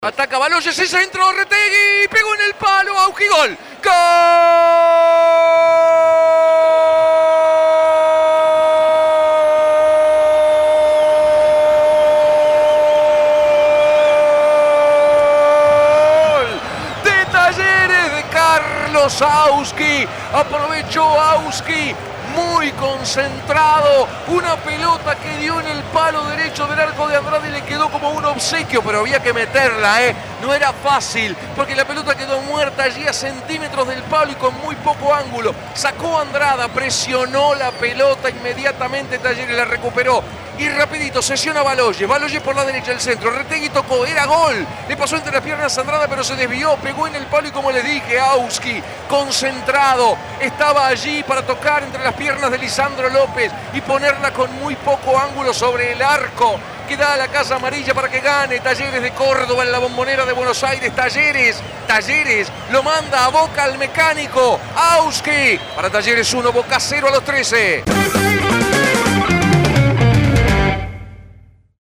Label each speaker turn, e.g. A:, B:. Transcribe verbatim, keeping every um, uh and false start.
A: Ataca Baloyes, ese centro, Retegui, pegó en el palo, Auski, gol. ¡Gol! De Talleres de Carlos Auski. Aprovechó Auski. Muy concentrado, una pelota que dio en el palo derecho del arco de Andrade y le quedó como un obsequio, pero había que meterla, ¿eh? No era fácil, porque la pelota quedó muerta allí a centímetros del palo y con muy poco ángulo. Sacó a Andrada, presionó la pelota, inmediatamente Talleres la recuperó. Y rapidito, sesiona Baloyes, Baloyes por la derecha, el centro, Retegui tocó, era gol. Le pasó entre las piernas a Andrada, pero se desvió, pegó en el palo y como les dije, Auski, concentrado, estaba allí para tocar entre las piernas de Lisandro López y ponerla con muy poco ángulo sobre el arco que da a la Casa Amarilla para que gane Talleres de Córdoba en la Bombonera de Buenos Aires. Talleres, Talleres lo manda a Boca al Mecánico. Auski, para Talleres uno, Boca cero a los trece.